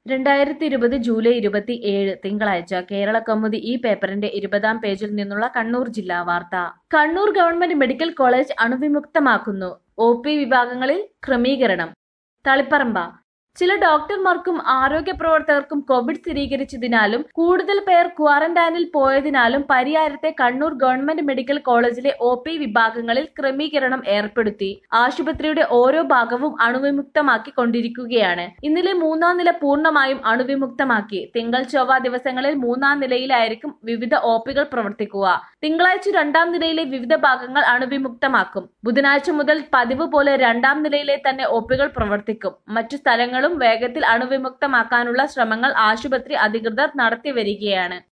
2020 July 27 തിങ്കളാഴ്ച കേരള കൗമുദി ഈ പേപ്പറിന്റെ 20-ാം പേജിൽ നിന്നുള്ള കണ്ണൂർ ജില്ലാ വാർത്ത. കണ്ണൂർ ഗവൺമെന്റ് മെഡിക്കൽ കോളേജ് അണുവിമുക്തമാക്കുന്നു. ഒ.പി വിഭാഗങ്ങളിൽ ക്രമീകരണം. തളിപ്പറമ്പ ചില ഡോക്ടർമാർക്കും ആരോഗ്യ പ്രവർത്തകർക്കും കോവിഡ് സ്ഥിരീകരിച്ചതിനാലും കൂടുതൽ പേർ ക്വാറന്റൈനിൽ പോയതിനാലും പരിയാരത്തെ കണ്ണൂർ ഗവൺമെന്റ് മെഡിക്കൽ കോളേജിലെ ഒ.പി വിഭാഗങ്ങളിൽ ക്രമീകരണം ഏർപ്പെടുത്തി. ആശുപത്രിയുടെ ഓരോ ഭാഗവും അണുവിമുക്തമാക്കി കൊണ്ടിരിക്കുകയാണ്. ഇന്നലെ 3-ാം നില പൂർണ്ണമായും അണുവിമുക്തമാക്കി. തിങ്കൾ ചൊവ്വ ദിവസങ്ങളിൽ 3-ാം നിലയിലായിരിക്കും വിവിധ ഒ.പികൾ പ്രവർത്തിക്കുക. തിങ്കളാഴ്ച 2-ാം നിലയിലെ വിവിധ ഭാഗങ്ങൾ അണുവിമുക്തമാക്കും. ബുധനാഴ്ച മുതൽ പതിവ് പോലെ 2-ാം നിലയിലെ തന്നെ ഒ.പികൾ പ്രവർത്തിക്കും. മറ്റു സ്ഥലങ്ങളും വേഗത്തിൽ അണുവിമുക്തമാക്കാനുള്ള ശ്രമങ്ങൾ ആശുപത്രി അധികൃതർ നടത്തിവരികയാണ്.